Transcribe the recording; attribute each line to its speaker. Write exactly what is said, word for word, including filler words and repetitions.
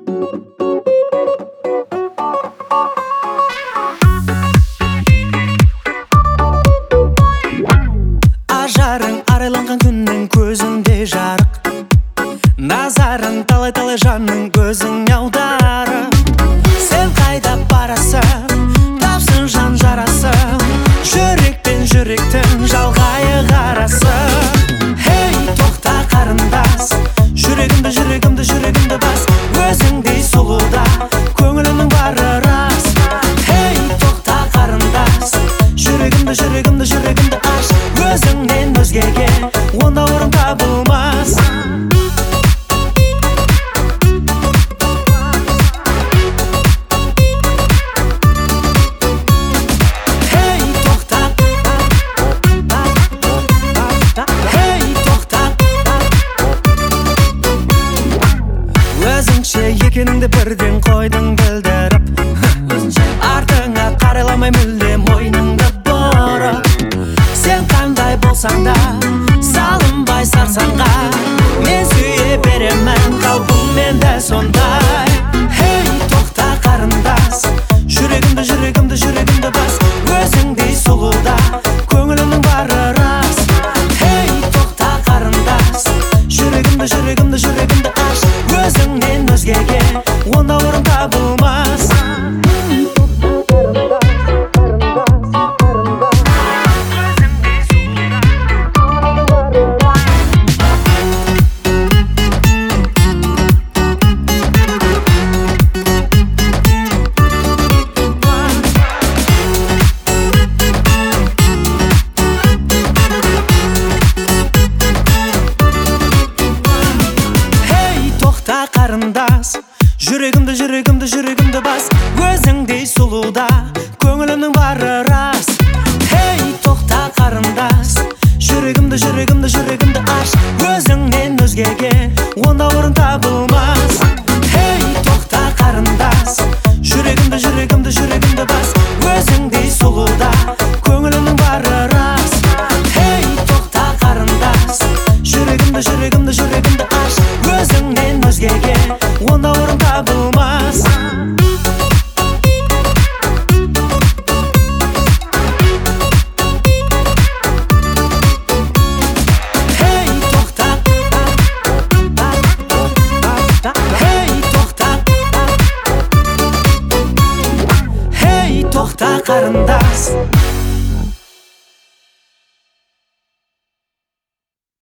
Speaker 1: Ажарың арайланған күннің көзінде жарық, назарын талай-талай жанның көзің аударып. Сен қайда барасың, тапсын жан жарасың, жүрекпен жүректің жалғайы қарасың. Хей, тоқта қарындас, жүрегімді, жүрегімді, жүрегімді бас, өзіңдей сұлуда көңілімнің бары рас. Хей, тоқта қарындас, жүрегімді, жүрегімді, жүрегімді аш, өзіңнен өзгеге онда орын табылмас. Өзіңше екеніңді бірден қойдың білдіріп, артыңа қарайламай мүлде мойныңды бұрып. Сен қандай болсаң да салынбай сарсаңға, мен сүйе беремін қалпыммен де сондай. Хей, тоқта қарындас, жүрегімді, жүрегімді, жүрегімді бас, өзіңдей сұлуда көңілімнің бары рас. Хей, тоқта қарындас, жүрегімді, жүрегімді, жүрегімді аш, өзіңнен өзгеге онда орын табылмас. Қарындас, жүрегімді, жүрегімді, жүрегімді бас, өзіңдей сұлуда көңілімнің бары рас. Хей, тоқта қарындас, жүрегімді, жүрегімді, жүрегімді аш, өзіңнен өзгеге